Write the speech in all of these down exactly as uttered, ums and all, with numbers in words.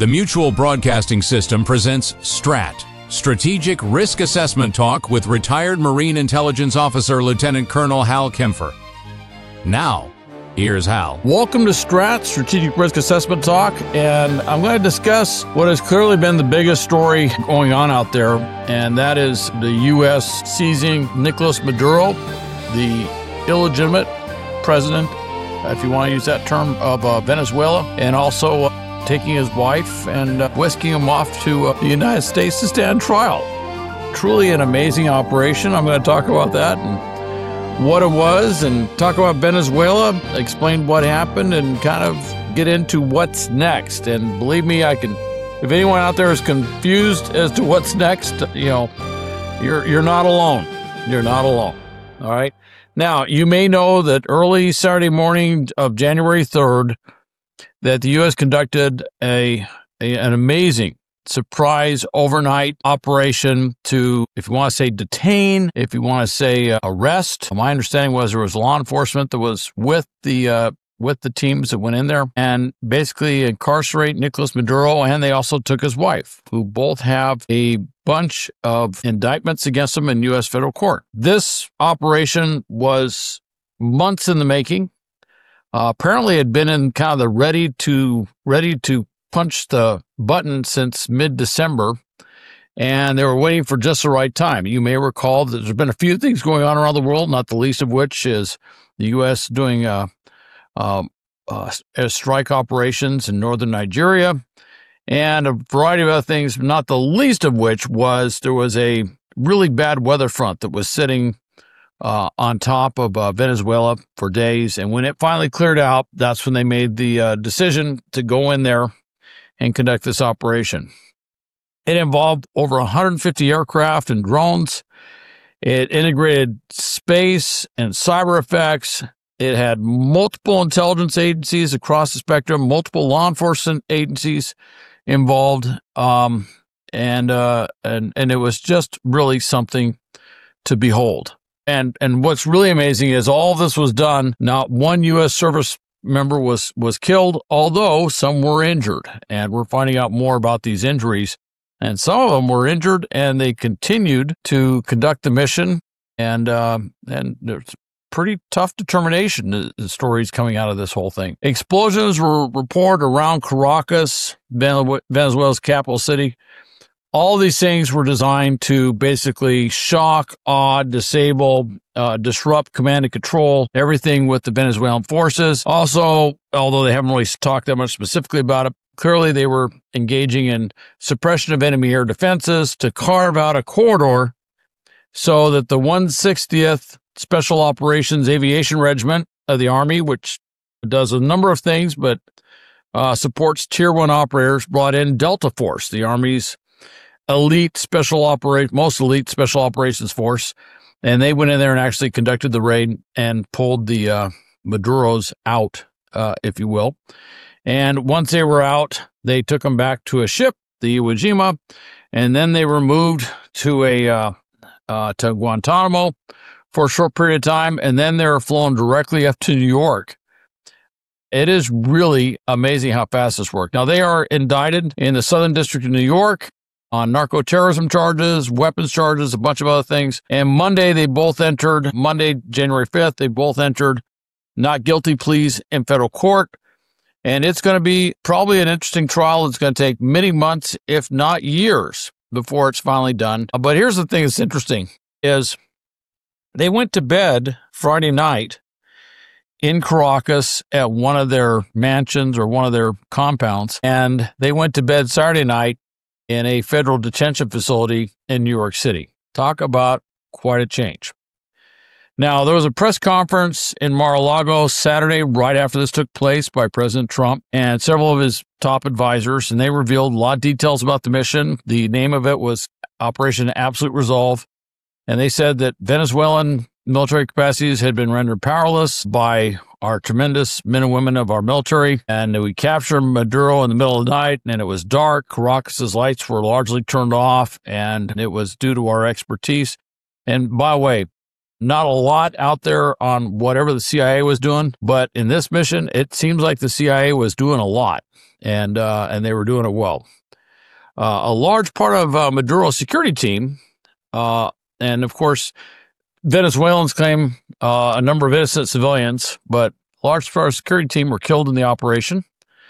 The Mutual Broadcasting System presents STRAT, Strategic Risk Assessment Talk with retired Marine Intelligence Officer Lieutenant Colonel Hal Kempfer. Now, here's Hal. Welcome to STRAT, Strategic Risk Assessment Talk, and I'm going to discuss what has clearly been the biggest story going on out there, and that is the U S seizing Nicolas Maduro, the illegitimate president, if you want to use that term, of uh, Venezuela, and also uh, taking his wife and uh, whisking him off to uh, the United States to stand trial. Truly an amazing operation. I'm going to talk about that and what it was, and talk about Venezuela, explain what happened, and kind of get into what's next. And believe me, I can. If anyone out there is confused as to what's next, you know, you're you're not alone. You're not alone. All right. Now, you may know that early Saturday morning of January third, that the U S conducted a, a an amazing surprise overnight operation to, if you want to say detain, if you want to say uh, arrest. My understanding was there was law enforcement that was with the uh, with the teams that went in there and basically incarcerate Nicolas Maduro, and they also took his wife, who both have a bunch of indictments against them in U S federal court. This operation was months in the making. Uh, apparently, it had been in kind of the ready to ready to punch the button since mid-December, and they were waiting for just the right time. You may recall that there's been a few things going on around the world, not the least of which is the U S doing uh, uh, uh, strike operations in northern Nigeria, and a variety of other things, not the least of which was there was a really bad weather front that was sitting uh, on top of uh, Venezuela for days, and when it finally cleared out, that's when they made the uh, decision to go in there and conduct this operation. It involved over one hundred fifty aircraft and drones. It integrated space and cyber effects. It had multiple intelligence agencies across the spectrum, multiple law enforcement agencies involved, um, and uh, and and it was just really something to behold. And and what's really amazing is all of this was done. Not one U S service member was was killed, although some were injured, and we're finding out more about these injuries. And some of them were injured, and they continued to conduct the mission. And uh, and there's pretty tough determination. The, the stories coming out of this whole thing. Explosions were reported around Caracas, Venezuela's capital city. All these things were designed to basically shock, awe, disable, uh, disrupt command and control, everything with the Venezuelan forces. Also, although they haven't really talked that much specifically about it, clearly they were engaging in suppression of enemy air defenses to carve out a corridor so that the one hundred sixtieth Special Operations Aviation Regiment of the Army, which does a number of things, but uh, supports Tier one operators, brought in Delta Force, the Army's elite special operate most elite special operations force, and they went in there and actually conducted the raid and pulled the uh, Maduros out, uh, if you will. And once they were out, they took them back to a ship, the Iwo Jima, and then they were moved to a uh, uh, to Guantanamo for a short period of time, and then they were flown directly up to New York. It is really amazing how fast this worked. Now, they are indicted in the Southern District of New York on narco-terrorism charges, weapons charges, a bunch of other things. And Monday, they both entered, Monday, January fifth, they both entered not guilty pleas in federal court. And it's going to be probably an interesting trial. It's going to take many months, if not years, before it's finally done. But here's the thing that's interesting, is they went to bed Friday night in Caracas at one of their mansions or one of their compounds, and they went to bed Saturday night in a federal detention facility in New York City. Talk about quite a change. Now, there was a press conference in Mar-a-Lago Saturday right after this took place by President Trump and several of his top advisors, and they revealed a lot of details about the mission. The name of it was Operation Absolute Resolve, and they said that Venezuelan military capacities had been rendered powerless by our tremendous men and women of our military, and we captured Maduro in the middle of the night, and it was dark. Caracas's lights were largely turned off, and it was due to our expertise. And by the way, Not a lot out there on whatever the C I A was doing, but in this mission, it seems like the C I A was doing a lot, and uh, and they were doing it well. Uh, a large part of uh, Maduro's security team, uh, and of course, Venezuelans claim uh, a number of innocent civilians, but a large part of the security team were killed in the operation.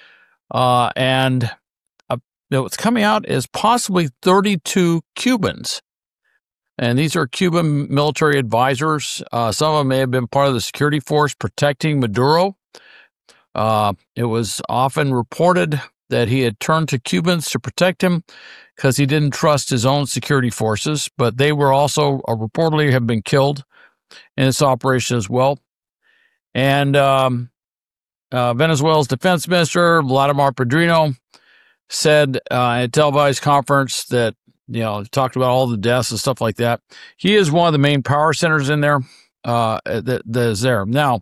Uh, and uh, what's coming out is possibly thirty-two Cubans. And these are Cuban military advisors. Uh, some of them may have been part of the security force protecting Maduro. Uh, it was often reported that he had turned to Cubans to protect him because he didn't trust his own security forces, but they were also uh, reportedly have been killed in this operation as well. And um, uh, Venezuela's defense minister, Vladimir Padrino, said uh, at a televised conference that, you know, talked about all the deaths and stuff like that. He is one of the main power centers in there uh, that, that is there. Now,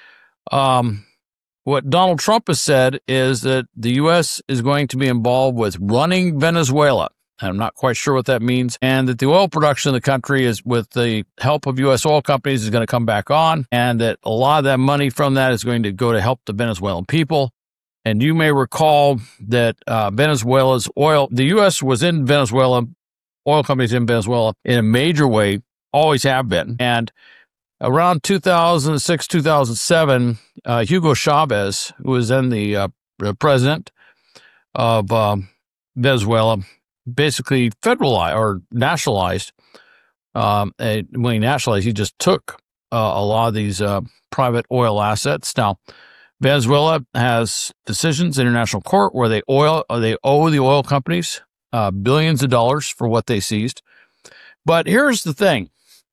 um, what Donald Trump has said is that the U S is going to be involved with running Venezuela. I'm not quite sure what that means. And that the oil production in the country is, with the help of U S oil companies, is going to come back on. And that a lot of that money from that is going to go to help the Venezuelan people. And you may recall that uh, Venezuela's oil, the U S was in Venezuela, oil companies in Venezuela in a major way, always have been. And around two thousand six, two thousand seven, uh, Hugo Chavez, who was then the uh, president of um, Venezuela, basically federalized or nationalized. Um, and when he nationalized, he just took uh, a lot of these uh, private oil assets. Now, Venezuela has decisions in international court where they oil they owe the oil companies uh, billions of dollars for what they seized. But here's the thing.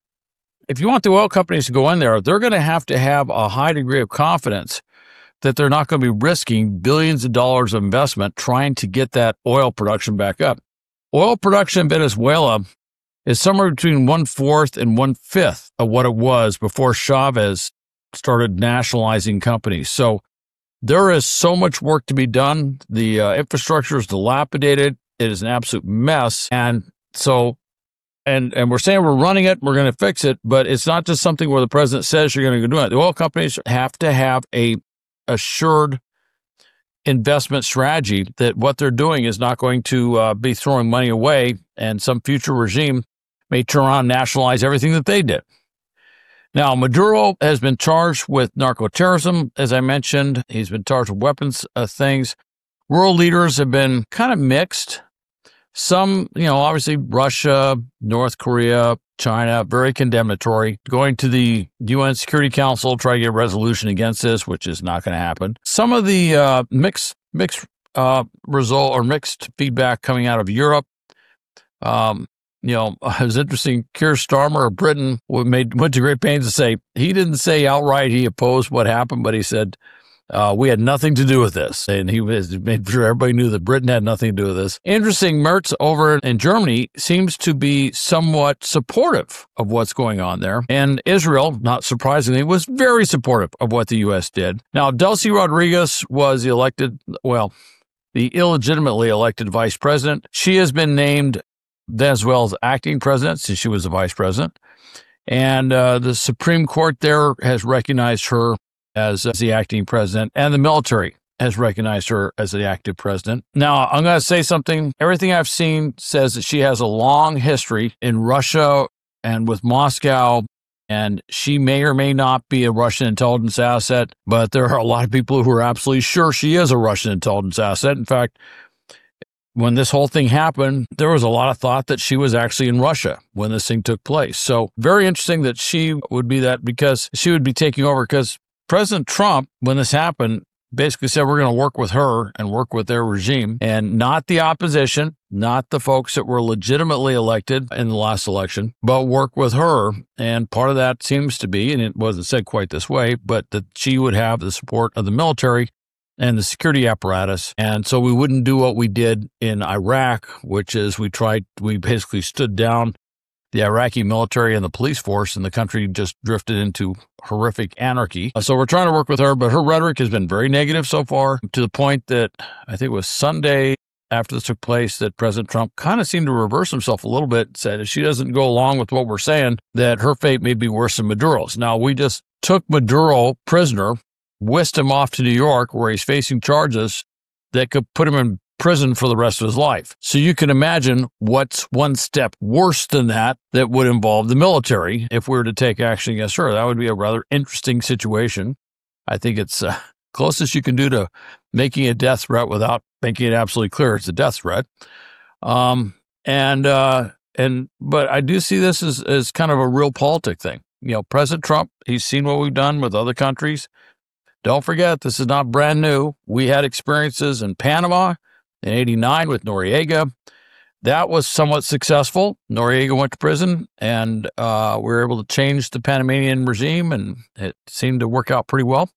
If you want the oil companies to go in there, they're going to have to have a high degree of confidence that they're not going to be risking billions of dollars of investment trying to get that oil production back up. Oil production in Venezuela is somewhere between one-fourth and one-fifth of what it was before Chavez started nationalizing companies. So there is so much work to be done. The uh, infrastructure is dilapidated. It is an absolute mess. And so, and, and we're saying we're running it, we're going to fix it, but it's not just something where the president says you're going to do it. The oil companies have to have a assured investment strategy that what they're doing is not going to uh, be throwing money away, and some future regime may turn around and nationalize everything that they did. Now, Maduro has been charged with narco-terrorism, as I mentioned. He's been charged with weapons uh, things. World leaders have been kind of mixed. Some, you know, obviously Russia, North Korea, China, very condemnatory. Going to the U N Security Council, try to get a resolution against this, which is not going to happen. Some of the uh, mixed mixed uh, result or mixed feedback coming out of Europe. Um, You know, it was interesting. Keir Starmer of Britain made, went to great pains to say he didn't say outright he opposed what happened, but he said uh, we had nothing to do with this. And he was, made sure everybody knew that Britain had nothing to do with this. Interesting, Merz over in Germany seems to be somewhat supportive of what's going on there. And Israel, not surprisingly, was very supportive of what the U S did. Now, Delcy Rodriguez was the elected, well, the illegitimately elected vice president. She has been named Venezuela's acting president since she was the vice president. And uh, the Supreme Court there has recognized her as, as the acting president, and the military has recognized her as the active president. Now, I'm going to say something. Everything I've seen says that she has a long history in Russia and with Moscow, and she may or may not be a Russian intelligence asset, but there are a lot of people who are absolutely sure she is a Russian intelligence asset. In fact, when this whole thing happened, there was a lot of thought that she was actually in Russia when this thing took place. So very interesting that she would be that, because she would be taking over, because President Trump, when this happened, basically said we're going to work with her and work with their regime, and not the opposition, not the folks that were legitimately elected in the last election, but work with her. And part of that seems to be, and it wasn't said quite this way, but that she would have the support of the military and the security apparatus. And so we wouldn't do what we did in Iraq, which is we tried, we basically stood down the Iraqi military and the police force, and the country just drifted into horrific anarchy. So we're trying to work with her, but her rhetoric has been very negative so far, to the point that I think it was Sunday, after this took place that President Trump kind of seemed to reverse himself a little bit, said if she doesn't go along with what we're saying, that her fate may be worse than Maduro's. Now, we just took Maduro prisoner, whisked him off to New York, where he's facing charges that could put him in prison for the rest of his life. So you can imagine what's one step worse than that that would involve the military if we were to take action against her. That would be a rather interesting situation. I think it's uh, closest you can do to making a death threat without making it absolutely clear it's a death threat. Um, and, uh, and, but I do see this as, as kind of a real politic thing. You know, President Trump, he's seen what we've done with other countries. Don't forget, this is not brand new. We had experiences in Panama in eighty-nine with Noriega. That was somewhat successful. Noriega went to prison, and uh, we were able to change the Panamanian regime, and it seemed to work out pretty well.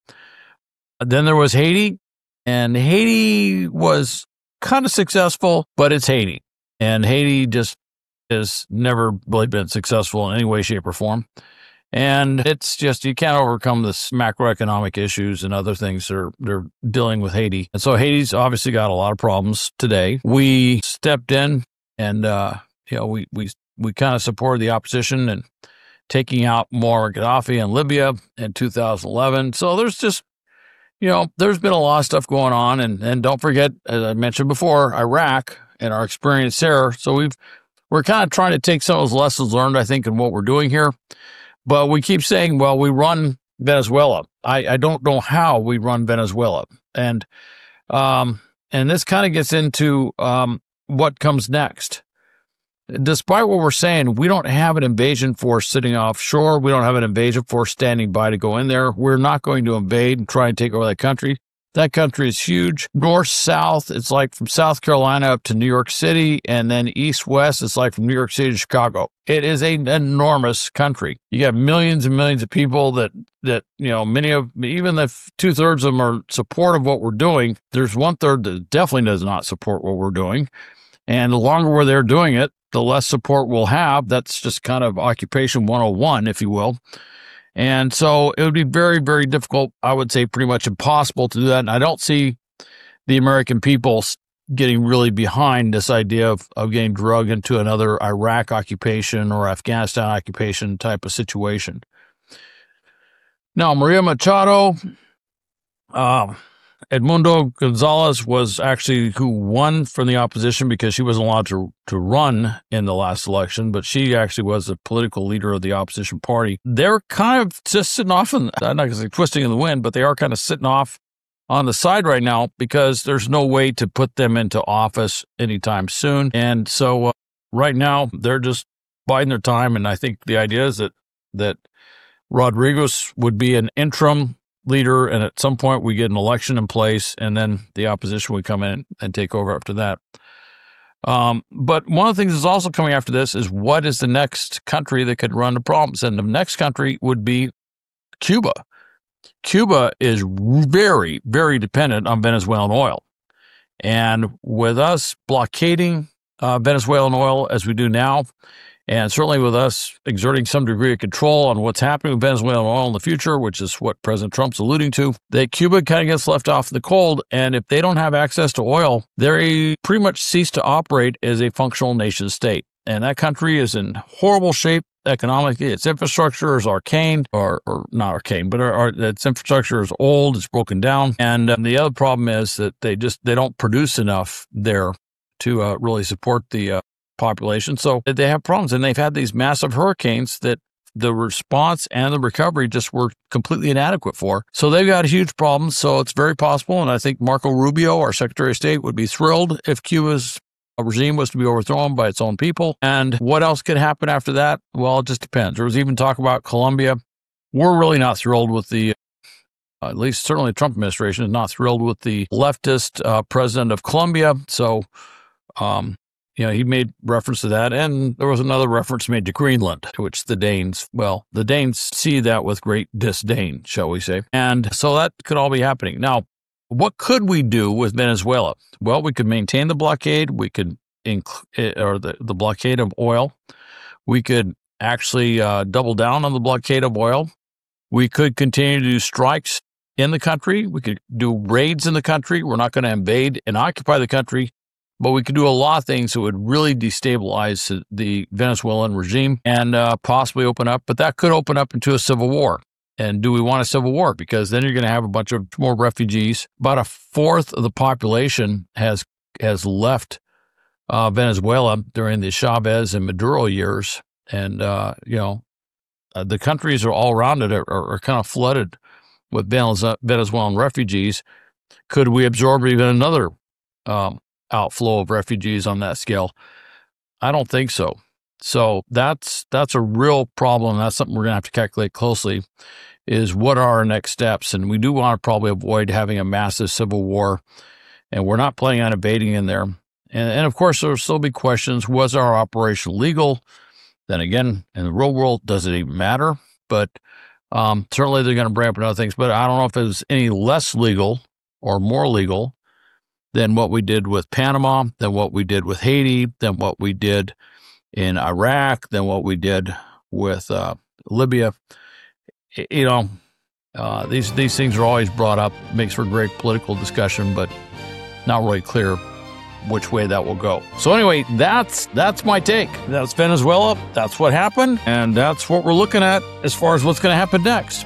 Then there was Haiti, and Haiti was kind of successful, but it's Haiti. And Haiti just has never really been successful in any way, shape, or form. And it's just, you can't overcome this macroeconomic issues and other things they're, they're dealing with Haiti. And so Haiti's obviously got a lot of problems today. We stepped in and, uh, you know, we, we, we kind of supported the opposition and taking out Muammar Gaddafi in Libya in two thousand eleven. So there's just, you know, there's been a lot of stuff going on. And, and don't forget, as I mentioned before, Iraq and our experience there. So we've, we're kind of trying to take some of those lessons learned, I think, in what we're doing here. But we keep saying, well, we run Venezuela. I, I don't know how we run Venezuela. And um, and this kind of gets into um, what comes next. Despite what we're saying, we don't have an invasion force sitting offshore. We don't have an invasion force standing by to go in there. We're not going to invade and try and take over that country. That country is huge. North, south, it's like from South Carolina up to New York City, and then east, west, it's like from New York City to Chicago. It is an enormous country. You got millions and millions of people that, that you know, many of, even if two-thirds of them are supportive of what we're doing, there's one-third that definitely does not support what we're doing. And the longer we're there doing it, the less support we'll have. That's just kind of occupation one oh one, if you will. And so it would be very, very difficult, I would say pretty much impossible to do that. And I don't see the American people getting really behind this idea of, of getting drugged into another Iraq occupation or Afghanistan occupation type of situation. Now, Maria Machado, uh, Edmundo Gonzalez was actually who won from the opposition because she wasn't allowed to, to run in the last election, but she actually was the political leader of the opposition party. They're kind of just sitting off, in, I'm not going to say twisting in the wind, but they are kind of sitting off on the side right now because there's no way to put them into office anytime soon. And so uh, right now they're just biding their time. And I think the idea is that, that Rodriguez would be an interim leader, and at some point we get an election in place, and then the opposition would come in and take over after that. Um, but one of the things that's also coming after this is what is the next country that could run the problems? And the next country would be Cuba. Cuba is very, very dependent on Venezuelan oil. And with us blockading uh, Venezuelan oil as we do now, and certainly with us exerting some degree of control on what's happening with Venezuelan oil in the future, which is what President Trump's alluding to, that Cuba kind of gets left off in the cold. And if they don't have access to oil, they pretty much cease to operate as a functional nation state. And that country is in horrible shape economically. Its infrastructure is arcane, or, or not arcane, but our, our, its infrastructure is old, it's broken down. And um, the other problem is that they just, they don't produce enough there to uh, really support the uh, population. So they have problems, and they've had these massive hurricanes that the response and the recovery just were completely inadequate for. So they've got huge problems. So it's very possible. And I think Marco Rubio, our Secretary of State, would be thrilled if Cuba's regime was to be overthrown by its own people. And what else could happen after that? Well, it just depends. There was even talk about Colombia. We're really not thrilled with the, uh, at least certainly the Trump administration is not thrilled with the leftist uh, president of Colombia. So, um, You know, he made reference to that, and there was another reference made to Greenland, to which the Danes, well, the Danes see that with great disdain, shall we say. And so that could all be happening. Now, what could we do with Venezuela? Well, we could maintain the blockade. We could, inc- or the, the blockade of oil. We could actually uh, double down on the blockade of oil. We could continue to do strikes in the country. We could do raids in the country. We're not going to invade and occupy the country, but we could do a lot of things that would really destabilize the Venezuelan regime and uh, possibly open up, but that could open up into a civil war. And do we want a civil war? Because then you're going to have a bunch of more refugees. About a fourth of the population has has left uh, Venezuela during the Chavez and Maduro years. And, uh, you know, uh, the countries are all around it are, are, are kind of flooded with Venezuelan refugees. Could we absorb even another um, outflow of refugees on that scale? I don't think so. So that's that's a real problem. That's something we're going to have to calculate closely, is what are our next steps? And we do want to probably avoid having a massive civil war, and we're not planning on invading in there. And, and of course, there will still be questions. Was our operation legal? Then again, in the real world, does it even matter? But um, certainly they're going to bring up other things. But I don't know if it's any less legal or more legal than what we did with Panama, than what we did with Haiti, than what we did in Iraq, than what we did with uh, Libya. You know, uh, these these things are always brought up. It makes for great political discussion, but not really clear which way that will go. So anyway, that's that's my take. That's Venezuela. That's what happened, and that's what we're looking at as far as what's going to happen next.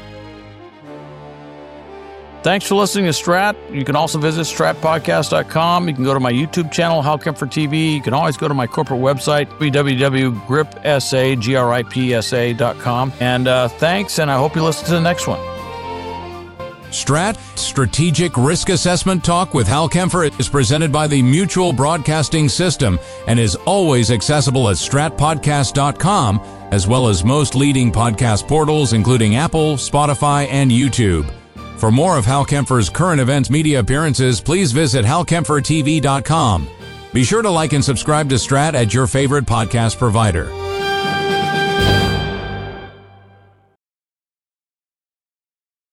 Thanks for listening to Strat. You can also visit strat podcast dot com. You can go to my YouTube channel, Hal Kempfer T V. You can always go to my corporate website, w w w dot grip s a dot com. And uh, thanks, and I hope you listen to the next one. Strat Strategic Risk Assessment Talk with Hal Kempfer is presented by the Mutual Broadcasting System and is always accessible at strat podcast dot com, as well as most leading podcast portals, including Apple, Spotify, and YouTube. For more of Hal Kempfer's current events media appearances, please visit hal kempfer t v dot com. Be sure to like and subscribe to Strat at your favorite podcast provider.